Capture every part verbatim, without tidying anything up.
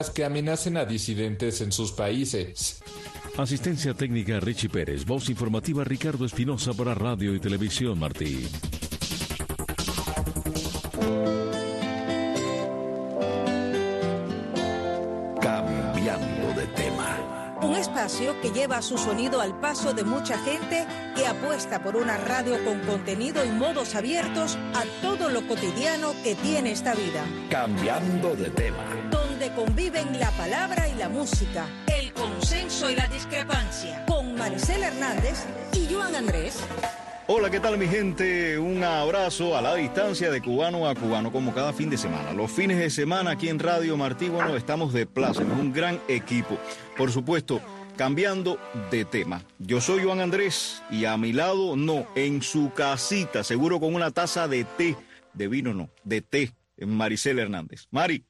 que amenacen a disidentes en sus países. Asistencia técnica Richie Pérez, voz informativa Ricardo Espinosa para Radio y Televisión Martí. Cambiando de tema. Un espacio que lleva su sonido al paso de mucha gente que apuesta por una radio con contenido y modos abiertos a todo lo cotidiano que tiene esta vida. Cambiando de tema. Donde conviven la palabra y la música, el consenso y la discrepancia. Con Maricela Hernández y Joan Andrés. Hola, ¿qué tal mi gente? Un abrazo a la distancia de cubano a cubano, como cada fin de semana. Los fines de semana aquí en Radio Martí, bueno, estamos de plaza, es un gran equipo. Por supuesto, cambiando de tema. Yo soy Joan Andrés y a mi lado, no, en su casita, seguro con una taza de té, de vino no, de té, Maricela Hernández. Mari.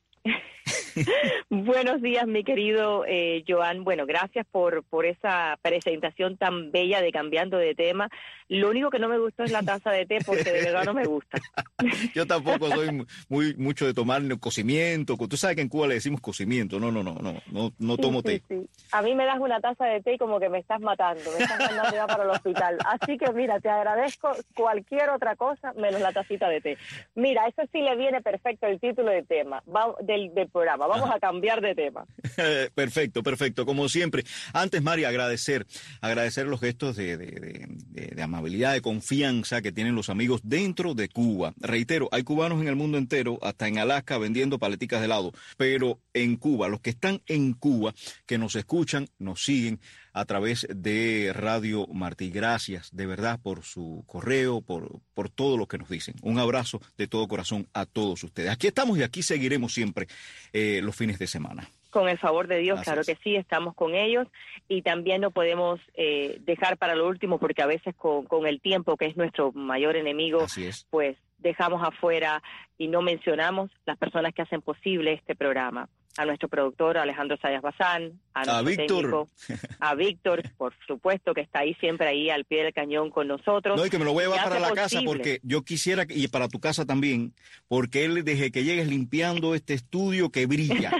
Buenos días, mi querido eh, Joan. Bueno, gracias por, por esa presentación tan bella de Cambiando de Tema. Lo único que no me gustó es la taza de té, porque de verdad no me gusta. Yo tampoco soy muy mucho de tomar cocimiento. Tú sabes que en Cuba le decimos cocimiento. No, no, no, no, no, no tomo sí, té. Sí, sí. A mí me das una taza de té y como que me estás matando, me estás mandando ya para el hospital. Así que mira, te agradezco cualquier otra cosa menos la tacita de té. Mira, eso sí le viene perfecto el título de tema va, del, del programa. Vamos Ajá. a cambiar de tema. Perfecto, perfecto. Como siempre. Antes, Mari, agradecer, agradecer los gestos de, de, de, de, de amabilidad, de confianza que tienen los amigos dentro de Cuba. Reitero, hay cubanos en el mundo entero, hasta en Alaska, vendiendo paleticas de helado. Pero en Cuba, los que están en Cuba, que nos escuchan, nos siguen a través de Radio Martí. Gracias, de verdad, por su correo, por, por todo lo que nos dicen. Un abrazo de todo corazón a todos ustedes. Aquí estamos y aquí seguiremos siempre eh, los fines de semana. Con el favor de Dios, Así claro es. que sí, estamos con ellos y también no podemos eh, dejar para lo último, porque a veces con, con el tiempo, que es nuestro mayor enemigo, Así es. pues dejamos afuera y no mencionamos las personas que hacen posible este programa. A nuestro productor Alejandro Sayas Bazán, a nuestro A Víctor. técnico, a Víctor, por supuesto, que está ahí siempre ahí al pie del cañón con nosotros. No, y que me lo voy a llevar Y para hace la posible. casa porque yo quisiera, que- y para tu casa también, porque él desde que llegues limpiando este estudio que brilla,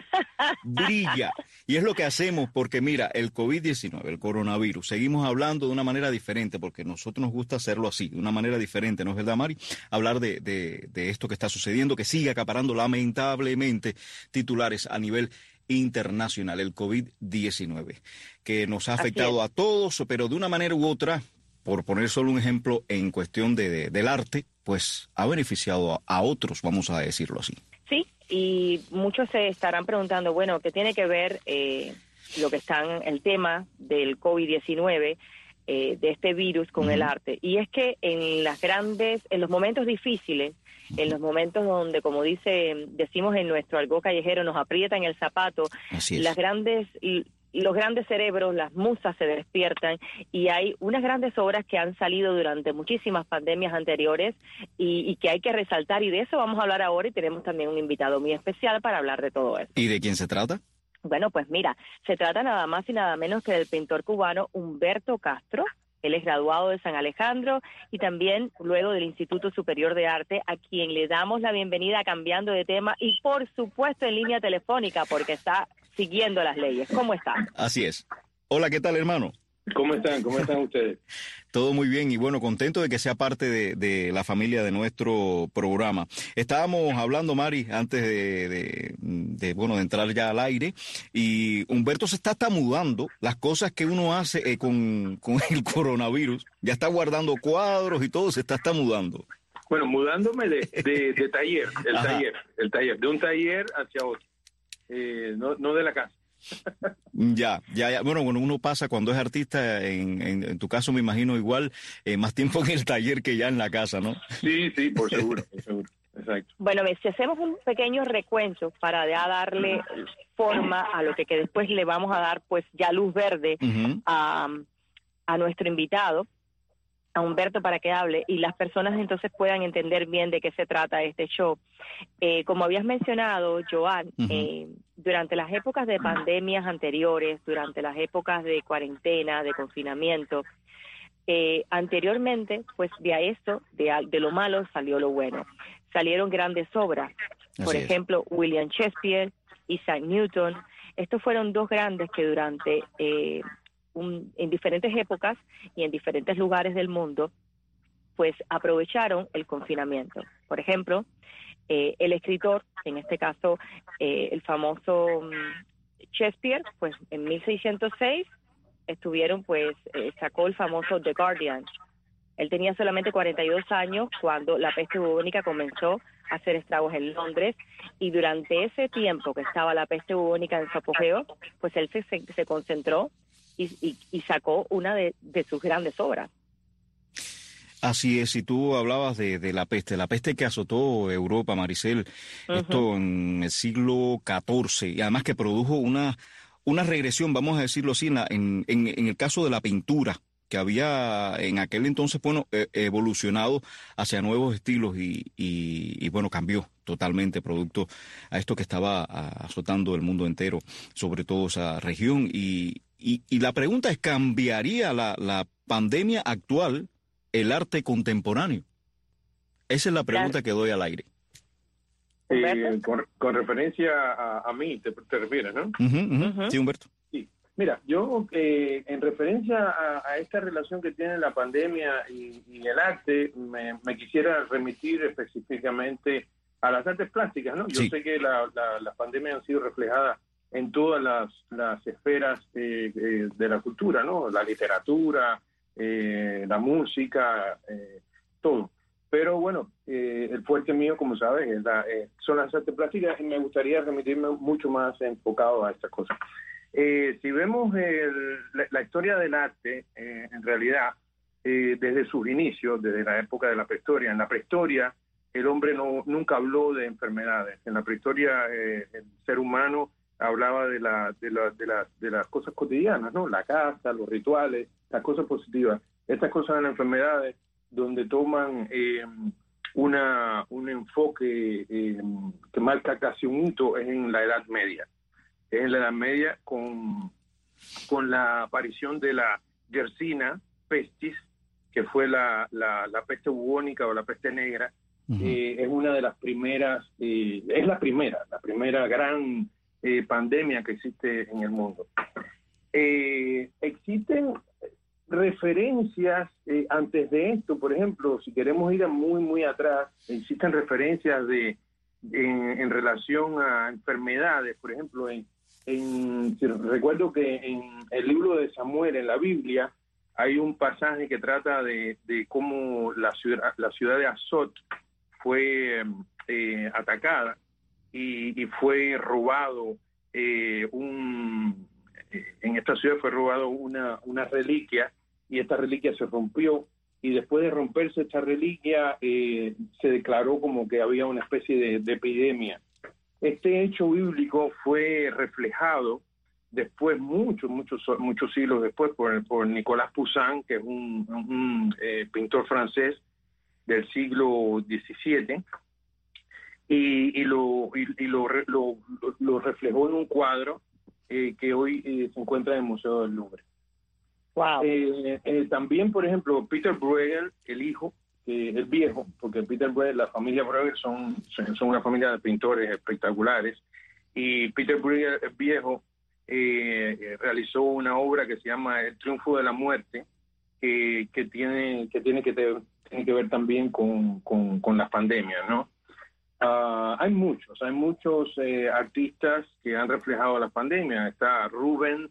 brilla. Y es lo que hacemos porque mira, el COVID diecinueve, el coronavirus, seguimos hablando de una manera diferente porque a nosotros nos gusta hacerlo así, de una manera diferente, ¿no es verdad, Mari? Hablar de, de, de esto que está sucediendo, que sigue acaparando lamentablemente titulares a nivel internacional, el COVID diecinueve, que nos ha Así afectado es. a todos, pero de una manera u otra, por poner solo un ejemplo en cuestión de, de- del arte, pues ha beneficiado a, a otros, vamos a decirlo así. Sí, y muchos se estarán preguntando, bueno, ¿qué tiene que ver eh, lo que están, el tema del COVID diecinueve, eh, de este virus con Ujú. el arte? Y es que en las grandes, en los momentos difíciles, en los momentos donde, como dice, decimos en nuestro argot callejero, nos aprietan el zapato, Así es. las grandes... los grandes cerebros, las musas se despiertan y hay unas grandes obras que han salido durante muchísimas pandemias anteriores y, y que hay que resaltar, y de eso vamos a hablar ahora, y tenemos también un invitado muy especial para hablar de todo eso. ¿Y de quién se trata? Bueno, pues mira, se trata nada más y nada menos que del pintor cubano Humberto Castro. Él es graduado de San Alejandro y también luego del Instituto Superior de Arte, a quien le damos la bienvenida a Cambiando de Tema y por supuesto en línea telefónica porque está siguiendo las leyes. ¿Cómo está? Así es. Hola, ¿qué tal, hermano? ¿Cómo están? ¿Cómo están ustedes? Todo muy bien y bueno, contento de que sea parte de, de la familia de nuestro programa. Estábamos hablando, Mari, antes de, de, de, bueno, de entrar ya al aire, y Humberto se está, está mudando las cosas que uno hace eh, con, con el coronavirus. Ya está guardando cuadros y todo, se está, está mudando. Bueno, mudándome de, de, de taller, el Ajá. taller, el taller, de un taller hacia otro, eh, no, no de la casa. Ya, ya, ya. Bueno, bueno, uno pasa cuando es artista, en, en, en tu caso me imagino igual, eh, más tiempo en el taller que ya en la casa, ¿no? Sí, sí, por seguro, por seguro, exacto. Bueno, si hacemos un pequeño recuento para ya darle forma a lo que, que después le vamos a dar pues ya luz verde Uh-huh. a, a nuestro invitado, a Humberto, para que hable y las personas entonces puedan entender bien de qué se trata este show. Eh, como habías mencionado, Joan, Uh-huh. eh, durante las épocas de pandemias anteriores, durante las épocas de cuarentena, de confinamiento, eh, anteriormente, pues de a esto, de, a- de lo malo salió lo bueno. Salieron grandes obras. Por Así es. ejemplo, William Shakespeare, Isaac Newton. Estos fueron dos grandes que durante eh, un, en diferentes épocas y en diferentes lugares del mundo, pues aprovecharon el confinamiento. Por ejemplo, eh, el escritor, en este caso eh, el famoso um, Shakespeare, pues en mil seiscientos seis estuvieron, pues eh, sacó el famoso The Guardian. Él tenía solamente cuarenta y dos años cuando la peste bubónica comenzó a hacer estragos en Londres, y durante ese tiempo que estaba la peste bubónica en su apogeo, pues él se, se, se concentró y, y, y sacó una de, de sus grandes obras. Así es, y tú hablabas de, de la peste, la peste que azotó Europa, Maricel, uh-huh. esto en el siglo catorce, y además que produjo una, una regresión, vamos a decirlo así, en, la, en, en, en el caso de la pintura, que había en aquel entonces, bueno, eh, evolucionado hacia nuevos estilos y, y, y, bueno, cambió totalmente producto a esto que estaba azotando el mundo entero, sobre todo esa región. Y, y, y la pregunta es, ¿cambiaría la, la pandemia actual el arte contemporáneo? Esa es la pregunta claro. que doy al aire. Eh, con, con referencia a, a mí, te, te refieres, ¿no? Uh-huh, uh-huh. Sí, Humberto. Sí. Mira, yo eh, en referencia a, a esta relación que tiene la pandemia y, y el arte, me, me quisiera remitir específicamente a las artes plásticas, ¿no? Yo sí. sé que la, la, las pandemias han sido reflejadas en todas las, las esferas eh, eh, de la cultura, ¿no? La literatura, eh, la música, eh, todo. Pero bueno, eh, el fuerte mío, como sabes, es la, eh, son las artes plásticas, y me gustaría remitirme mucho más enfocado a estas cosas. Eh, si vemos el, la, la historia del arte, eh, en realidad, eh, desde sus inicios, desde la época de la prehistoria, en la prehistoria el hombre no nunca habló de enfermedades. En la prehistoria eh, el ser humano hablaba de, la, de, la, de, la, de las cosas cotidianas, ¿no? La casa, los rituales, las cosas positivas. Estas cosas de las enfermedades, donde toman eh, una, un enfoque eh, que marca casi un hito, es en la Edad Media. Es en la Edad Media con, con la aparición de la Yersina pestis, que fue la, la, la peste bubónica o la peste negra. Uh-huh. Eh, es una de las primeras, eh, es la primera, la primera gran eh, pandemia que existe en el mundo. Eh, existen referencias eh, antes de esto, por ejemplo, si queremos ir a muy, muy atrás, existen referencias de en, en relación a enfermedades, por ejemplo, en, en recuerdo que en el libro de Samuel, en la Biblia, hay un pasaje que trata de, de cómo la ciudad, la ciudad de Azot fue eh, atacada y, y fue robado eh, un eh, en esta ciudad fue robado una, una reliquia, y esta reliquia se rompió, y después de romperse esta reliquia eh, se declaró como que había una especie de, de epidemia. Este hecho bíblico fue reflejado después, muchos, muchos, muchos siglos después, por, por Nicolas Poussin, que es un, un eh, pintor francés del siglo diecisiete, y, y, lo, y, y lo, lo, lo reflejó en un cuadro eh, que hoy eh, se encuentra en el Museo del Louvre. Wow. Eh, eh, también, por ejemplo, Peter Bruegel, el hijo, eh, el viejo, porque Peter Bruegel, la familia Bruegel son, son una familia de pintores espectaculares, y Peter Bruegel, el viejo, eh, realizó una obra que se llama El Triunfo de la Muerte, eh, que tiene que tiene que, te, tiene que ver también con, con, con las pandemias, ¿no? Uh, hay muchos, hay muchos eh, artistas que han reflejado las pandemias. Está Rubens,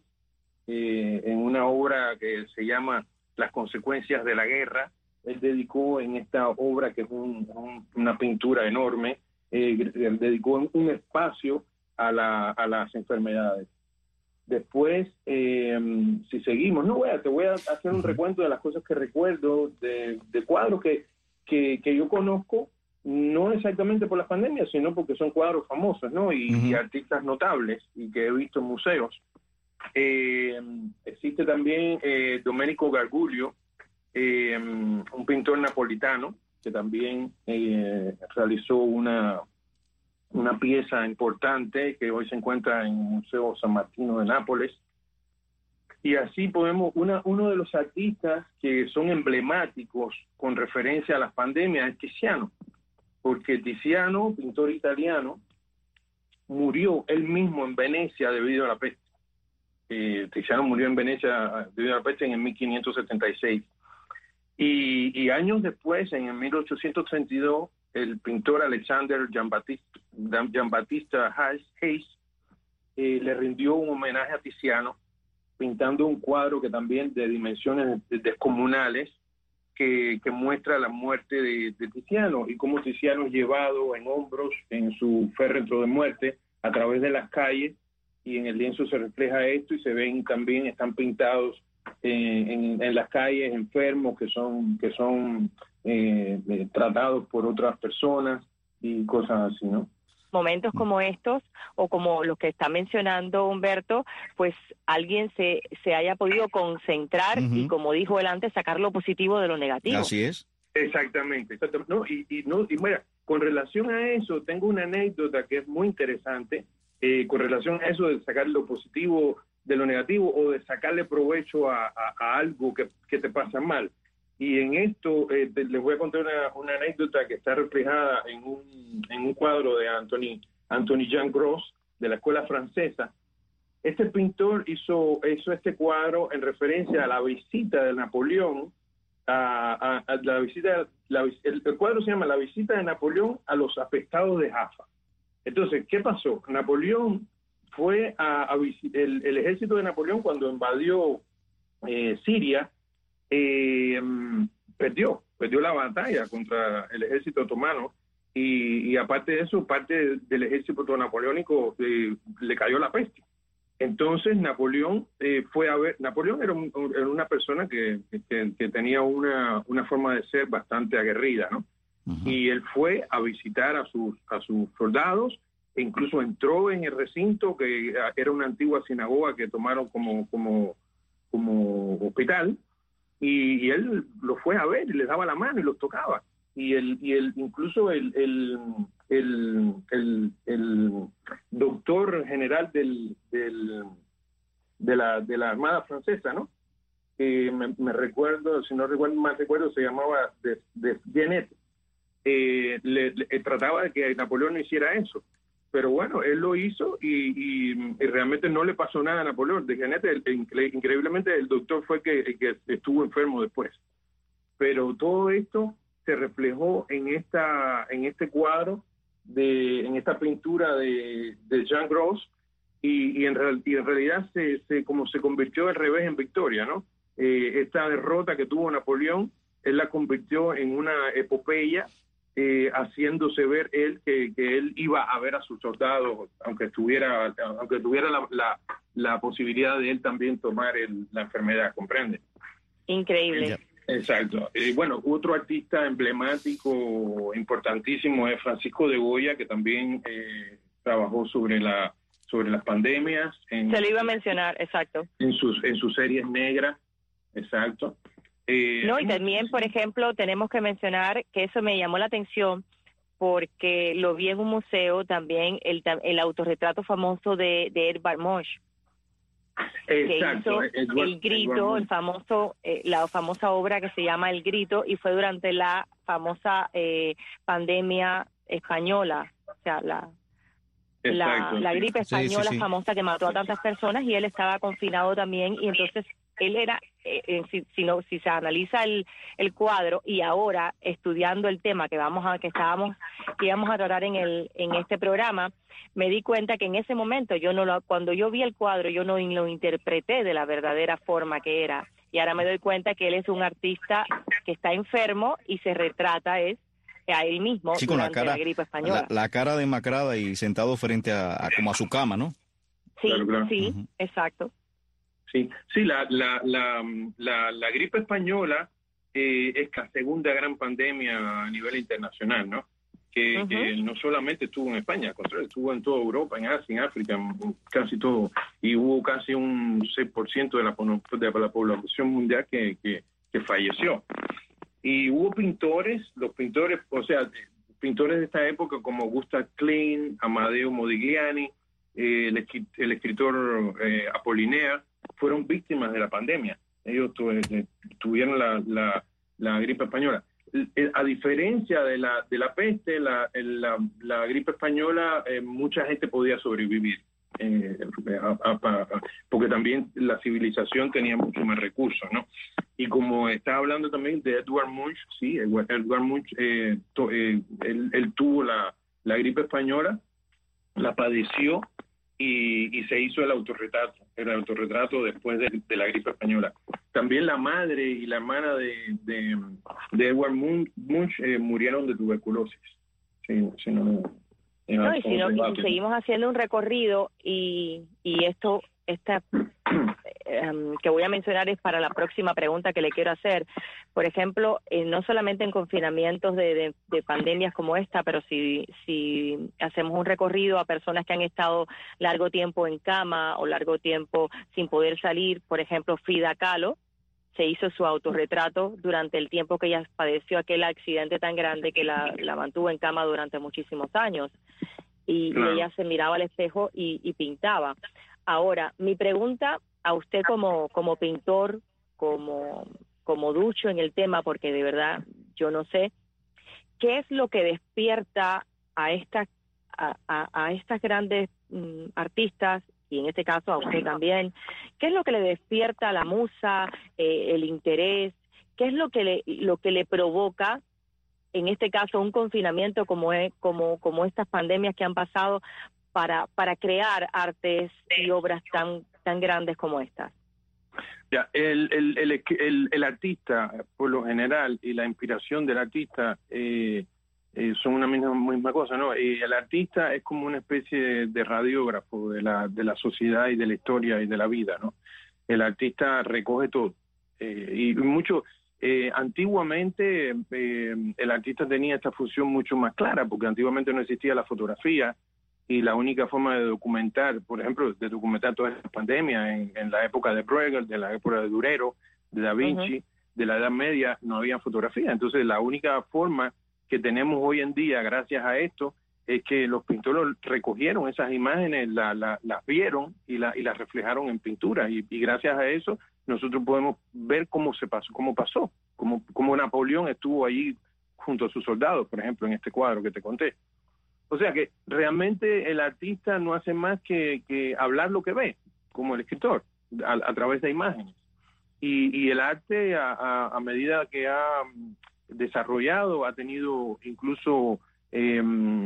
eh, en una obra que se llama Las consecuencias de la guerra. Él dedicó en esta obra, que es un, un, una pintura enorme, eh, él dedicó un espacio a, la, a las enfermedades. Después, eh, si seguimos, no voy a, te voy a hacer un recuento de las cosas que recuerdo, de, de cuadros que, que, que yo conozco, no exactamente por las pandemias, sino porque son cuadros famosos, ¿no? Y, uh-huh. y artistas notables, y que he visto en museos. Eh, existe también eh, Domenico Gargiulo, eh, un pintor napolitano, que también eh, realizó una, una pieza importante que hoy se encuentra en el Museo San Martino de Nápoles. Y así podemos, una, uno de los artistas que son emblemáticos con referencia a las pandemias es Tiziano, porque Tiziano, pintor italiano, murió él mismo en Venecia debido a la peste. Eh, Tiziano murió en Venecia debido a la peste en mil quinientos setenta y seis. Y, y años después, en el mil ochocientos treinta y dos, el pintor Alexander Giambattista, Giambattista Hayes eh, le rindió un homenaje a Tiziano, pintando un cuadro que también de dimensiones descomunales, que, que muestra la muerte de, de Tiziano y cómo Tiziano es llevado en hombros en su féretro de muerte a través de las calles, y en el lienzo se refleja esto, y se ven también, están pintados eh, en, en las calles enfermos que son que son eh, eh, tratados por otras personas y cosas así, ¿no? Momentos como estos, o como los que está mencionando Humberto, pues alguien se, se haya podido concentrar uh-huh. y, como dijo él antes, sacar lo positivo de lo negativo. Así es. Exactamente. exactamente. No, y, y, no, y mira, con relación a eso, tengo una anécdota que es muy interesante, eh, con relación a eso de sacar lo positivo de lo negativo, o de sacarle provecho a, a, a algo que, que te pasa mal. Y en esto eh, te, les voy a contar una, una anécdota que está reflejada en un, en un cuadro de Anthony, Anthony Jean Gros, de la escuela francesa. Este pintor hizo, hizo este cuadro en referencia a la visita de Napoleón, a, a, a la visita, la, el, el cuadro se llama La visita de Napoleón a los apestados de Jaffa. Entonces, ¿qué pasó? Napoleón fue a, a el, el ejército de Napoleón, cuando invadió eh, Siria, Eh, perdió, perdió la batalla contra el ejército otomano, y, y aparte de eso, parte del ejército napoleónico eh, le cayó la peste. Entonces Napoleón eh, fue a ver, Napoleón era, un, era una persona que, que, que tenía una, una forma de ser bastante aguerrida, ¿no? Uh-huh. Y él fue a visitar a sus, a sus soldados, e incluso entró en el recinto, que era una antigua sinagoga que tomaron como, como, como hospital. Y, y él lo fue a ver y les daba la mano y los tocaba. Y el, y el incluso el, el, el, el, el doctor general del, del, de, la, de la Armada Francesa, ¿no? Eh, me, me recuerdo, si no recuerdo mal recuerdo, se llamaba de, de Genet. Eh, le, le trataba de que Napoleón no hiciera eso. Pero bueno, él lo hizo y, y, y realmente no le pasó nada a Napoleón. De Genet, el, el, increíblemente, el doctor fue que, el que estuvo enfermo después. Pero todo esto se reflejó en esta en este cuadro, de en esta pintura de, de Jean Gros, y, y, en, real, y en realidad se, se como se convirtió al revés en victoria, ¿no? Eh, esta derrota que tuvo Napoleón, él la convirtió en una epopeya, Eh, haciéndose ver él que, que él iba a ver a sus soldados, aunque estuviera aunque tuviera la, la, la posibilidad de él también tomar el, la enfermedad, ¿comprende? Increíble. Exacto. Eh, bueno, otro artista emblemático importantísimo es Francisco de Goya, que también eh, trabajó sobre la sobre las pandemias. En, Se lo iba a mencionar, exacto. En sus en sus series negras, exacto. Eh, no, y también, por ejemplo, tenemos que mencionar que eso me llamó la atención porque lo vi en un museo también, el, el autorretrato famoso de, de Edvard Munch. Exacto, que hizo Edward, El Grito, el famoso, eh, la famosa obra que se llama El Grito, y fue durante la famosa eh, pandemia española, o sea, la... La, la gripe española, sí, sí, sí. famosa, que mató a tantas personas, y él estaba confinado también, y entonces él era, eh, si, si, no, si se analiza el, el cuadro, y ahora estudiando el tema que vamos a que estábamos que íbamos a tratar en el en este programa, me di cuenta que en ese momento yo no lo, cuando yo vi el cuadro yo no lo interpreté de la verdadera forma que era, y ahora me doy cuenta que él es un artista que está enfermo y se retrata es a él mismo, sí, con durante la, cara, la gripe española. La, la cara demacrada y sentado frente a, a como a su cama, ¿no? Sí, claro, claro. sí, uh-huh. exacto. Sí, sí, la la la la, la gripe española eh, es la segunda gran pandemia a nivel internacional, ¿no? Que, uh-huh. que no solamente estuvo en España, estuvo en toda Europa, en Asia, en África, en casi todo, y hubo casi un seis por ciento de la, de la población mundial que, que, que falleció. Y hubo pintores, los pintores, o sea, pintores de esta época como Gustav Klimt, Amadeo Modigliani, eh, el, el escritor eh, Apollinaire, fueron víctimas de la pandemia. Ellos tu, eh, tuvieron la, la, la gripe española. a diferencia de la de la peste, la, la, la gripe española, eh, mucha gente podía sobrevivir, eh, a, a, a, porque también la civilización tenía mucho más recursos, ¿no? Y como estaba hablando también de Edvard Munch, sí, Edvard Munch, eh, to, eh, él, él tuvo la, la gripe española, la padeció y, y se hizo el autorretrato, el autorretrato después de, de la gripe española. También la madre y la hermana de, de, de Edvard Munch, Munch eh, murieron de tuberculosis. Sí, sí, no, no, no, y si no, y si seguimos haciendo un recorrido y, y esto, esta um, que voy a mencionar es para la próxima pregunta que le quiero hacer. Por ejemplo, eh, no solamente en confinamientos de, de, de pandemias como esta, pero si, si hacemos un recorrido a personas que han estado largo tiempo en cama o largo tiempo sin poder salir, por ejemplo, Frida Kahlo se hizo su autorretrato durante el tiempo que ella padeció aquel accidente tan grande que la, la mantuvo en cama durante muchísimos años. Y, claro. y ella se miraba al espejo y, y pintaba. Ahora, mi pregunta a usted como, como pintor, como, como ducho en el tema, porque de verdad yo no sé, ¿qué es lo que despierta a estas, a, a, a estas grandes mm, artistas, y en este caso a usted también? ¿Qué es lo que le despierta a la musa, eh, el interés? ¿Qué es lo que le, lo que le provoca, en este caso, un confinamiento como, es, como, como estas pandemias que han pasado, para, para crear artes y obras tan, tan grandes como estas? Ya, el, el, el, el, el artista, por lo general, y la inspiración del artista eh, eh, son una misma, misma cosa, ¿no? Y el artista es como una especie de, de radiógrafo de la, de la sociedad y de la historia y de la vida, ¿no? El artista recoge todo. Eh, y mucho... Eh, antiguamente eh, el artista tenía esta función mucho más clara, porque antiguamente no existía la fotografía y la única forma de documentar, por ejemplo, de documentar todas estas pandemias en, en la época de Bruegel, de la época de Durero, de Da Vinci, uh-huh. de la Edad Media, no había fotografía. Entonces la única forma que tenemos hoy en día, gracias a esto, es que los pintores recogieron esas imágenes, la, la, las vieron y, la, y las reflejaron en pintura, y, y gracias a eso nosotros podemos ver cómo se pasó, cómo pasó, cómo, cómo Napoleón estuvo allí junto a sus soldados, por ejemplo, en este cuadro que te conté. O sea que realmente el artista no hace más que, que hablar lo que ve, como el escritor, a, a través de imágenes. Y, y el arte, a, a, a medida que ha desarrollado, ha tenido incluso eh,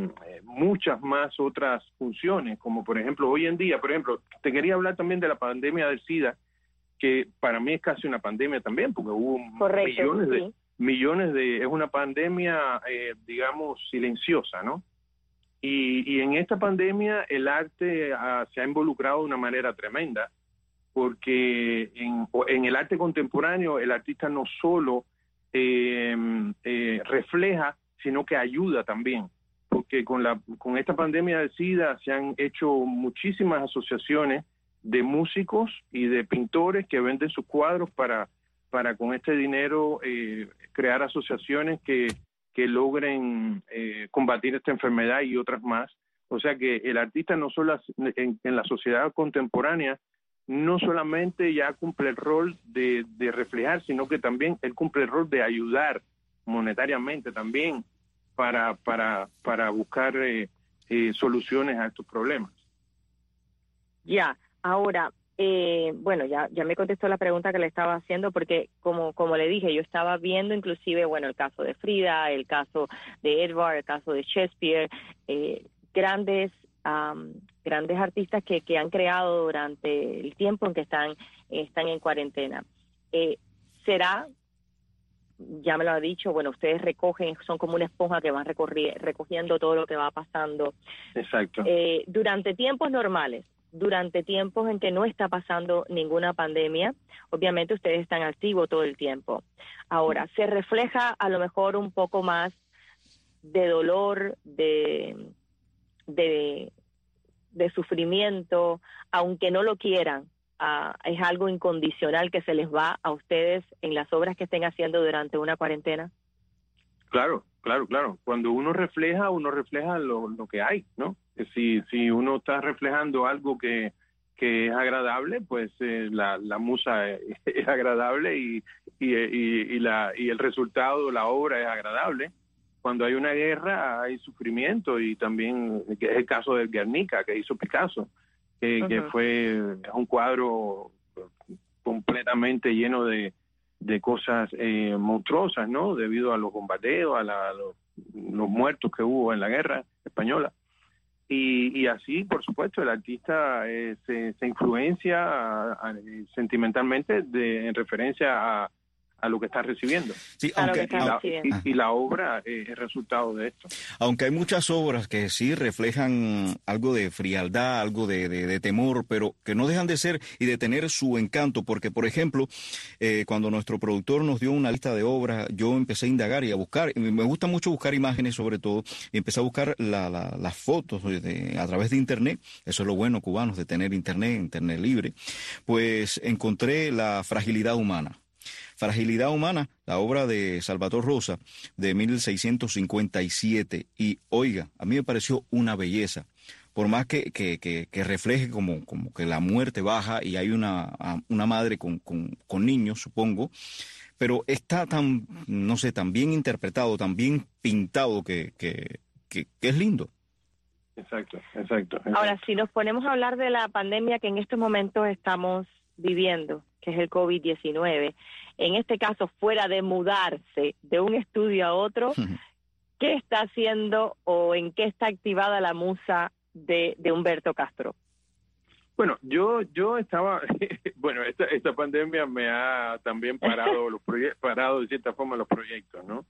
muchas más otras funciones, como por ejemplo, hoy en día, por ejemplo, te quería hablar también de la pandemia del SIDA, que para mí es casi una pandemia también, porque hubo Correcto, millones de... Sí. millones de... es una pandemia, eh, digamos, silenciosa, ¿no? Y, y en esta pandemia el arte uh, se ha involucrado de una manera tremenda, porque en, en el arte contemporáneo el artista no solo eh, eh, refleja, sino que ayuda también, porque con, la, con esta pandemia del SIDA se han hecho muchísimas asociaciones de músicos y de pintores que venden sus cuadros para, para con este dinero eh, crear asociaciones que, que logren eh, combatir esta enfermedad y otras más. O sea que el artista no solo en, en la sociedad contemporánea no solamente ya cumple el rol de, de reflejar, sino que también él cumple el rol de ayudar monetariamente también para, para, para buscar eh, eh, soluciones a estos problemas. Ya. Ahora, eh, bueno, ya ya me contestó la pregunta que le estaba haciendo, porque como como le dije, yo estaba viendo inclusive, bueno, el caso de Frida, el caso de Edvard, el caso de Shakespeare, eh, grandes um, grandes artistas que, que han creado durante el tiempo en que están, están en cuarentena. Eh, ¿Será, ya me lo ha dicho, bueno, ustedes recogen, son como una esponja que van recorri- recogiendo todo lo que va pasando? Exacto. Eh, durante tiempos normales, durante tiempos en que no está pasando ninguna pandemia, obviamente ustedes están activos todo el tiempo. Ahora, se refleja a lo mejor un poco más de dolor, de, de, de sufrimiento, aunque no lo quieran. Uh, ¿Es algo incondicional que se les va a ustedes en las obras que estén haciendo durante una cuarentena? Claro, claro, claro. Cuando uno refleja, uno refleja lo, lo que hay, ¿no? Si, si uno está reflejando algo que, que es agradable, pues eh, la, la musa es, es agradable y, y, y, y, la, y el resultado, la obra es agradable. Cuando hay una guerra hay sufrimiento, y también que es el caso del Guernica que hizo Picasso, que, uh-huh. que fue un cuadro completamente lleno de, de cosas eh, monstruosas, ¿no? Debido a los bombardeos, a, la, a los, los muertos que hubo en la guerra española. Y, y así, por supuesto, el artista eh, se, se influencia a, a, sentimentalmente de, en referencia a, a lo que está recibiendo. Sí, aunque, está y, la, recibiendo. y, y la obra es el resultado de esto. Aunque hay muchas obras que sí reflejan algo de frialdad, algo de, de, de temor, pero que no dejan de ser y de tener su encanto, porque, por ejemplo, eh, cuando nuestro productor nos dio una lista de obras, yo empecé a indagar y a buscar, y me gusta mucho buscar imágenes sobre todo, y empecé a buscar la, la, las fotos de, a través de Internet. Eso es lo bueno, cubanos, de tener Internet, Internet libre. Pues encontré La fragilidad humana. Fragilidad humana, la obra de Salvador Rosa de mil seiscientos cincuenta y siete, y oiga, a mí me pareció una belleza, por más que, que, que, que refleje como, como que la muerte baja y hay una, una madre con, con, con niños, supongo, pero está tan, no sé, tan bien interpretado, tan bien pintado que, que, que, que es lindo. Exacto, exacto, exacto. Ahora, si nos ponemos a hablar de la pandemia que en estos momentos estamos viviendo, que es el COVID diecinueve, en este caso, fuera de mudarse de un estudio a otro, ¿qué está haciendo o en qué está activada la musa de, de Humberto Castro? Bueno, yo yo estaba, bueno, esta, esta pandemia me ha también parado los proyectos, parado de cierta forma los proyectos, ¿no?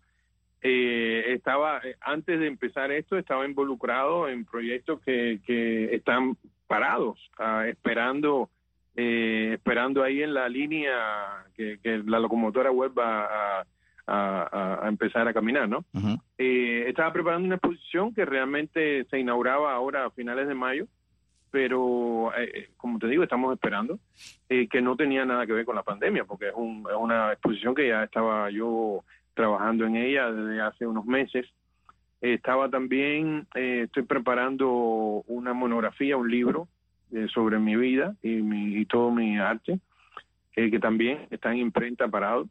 Eh, estaba, antes de empezar esto, estaba involucrado en proyectos que, que están parados, uh, esperando... Eh, esperando ahí en la línea que, que la locomotora vuelva a, a, a empezar a caminar, ¿no? Uh-huh. Eh, estaba preparando una exposición que realmente se inauguraba ahora a finales de mayo, pero eh, como te digo, estamos esperando, eh, que no tenía nada que ver con la pandemia, porque es, un, es una exposición que ya estaba yo trabajando en ella desde hace unos meses. Eh, estaba también, eh, estoy preparando una monografía, un libro, sobre mi vida y, mi, y todo mi arte, eh, que también está en imprenta parado.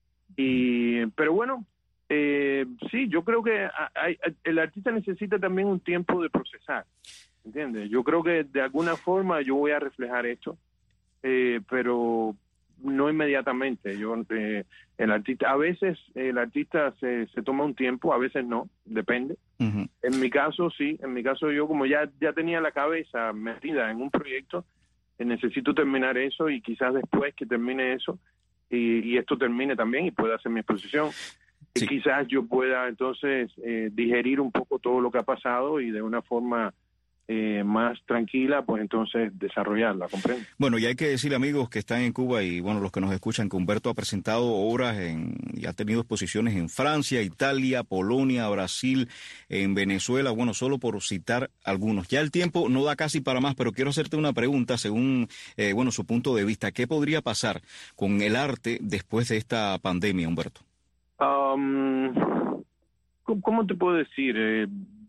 Y, pero bueno, eh, sí, yo creo que hay, el artista necesita también un tiempo de procesar, ¿entiendes? Yo creo que de alguna forma yo voy a reflejar esto, eh, pero no inmediatamente. Yo eh, el artista, a veces el artista se, se toma un tiempo, a veces no, depende. Uh-huh. En mi caso sí, en mi caso yo como ya ya tenía la cabeza metida en un proyecto, eh, necesito terminar eso y quizás después que termine eso y, y esto termine también y pueda hacer mi exposición, sí. Quizás yo pueda entonces eh, digerir un poco todo lo que ha pasado y de una forma Eh, más tranquila, pues entonces desarrollarla, ¿comprende? Bueno, y hay que decirle, amigos que están en Cuba y bueno, los que nos escuchan, que Humberto ha presentado obras en, y ha tenido exposiciones en Francia, Italia, Polonia, Brasil, en Venezuela, bueno, solo por citar algunos. Ya el tiempo no da casi para más, pero quiero hacerte una pregunta según, eh, bueno, su punto de vista. ¿Qué podría pasar con el arte después de esta pandemia, Humberto? Um, ¿Cómo te puedo decir? Eh,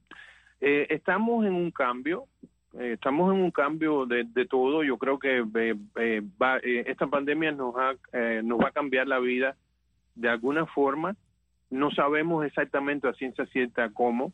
Eh, estamos en un cambio, eh, estamos en un cambio de, de todo. Yo creo que eh, eh, va, eh, esta pandemia nos, ha, eh, nos va a cambiar la vida de alguna forma. No sabemos exactamente a ciencia cierta cómo,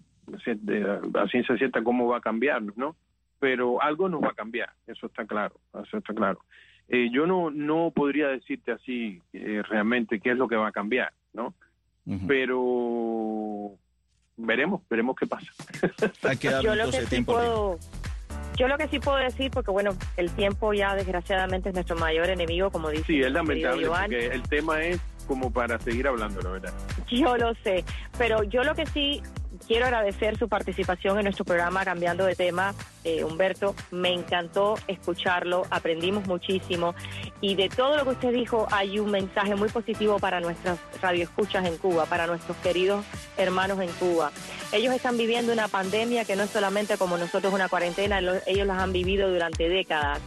a ciencia cierta cómo va a cambiarnos, ¿no? Pero algo nos va a cambiar, eso está claro, eso está claro. Eh, yo no, no podría decirte así eh, realmente qué es lo que va a cambiar, ¿no? Uh-huh. Pero... veremos, veremos qué pasa. Hay que darle yo lo que sí tiempo puedo, yo lo que sí puedo decir, porque bueno, el tiempo ya desgraciadamente es nuestro mayor enemigo, como dice. Sí, es lamentable, porque el tema es como para seguir hablando, la verdad. Yo lo sé, pero yo lo que sí quiero agradecer su participación en nuestro programa Cambiando de Tema, eh, Humberto. Me encantó escucharlo, aprendimos muchísimo y de todo lo que usted dijo hay un mensaje muy positivo para nuestras radioescuchas en Cuba, para nuestros queridos hermanos en Cuba. Ellos están viviendo una pandemia que no es solamente como nosotros una cuarentena, lo, ellos las han vivido durante décadas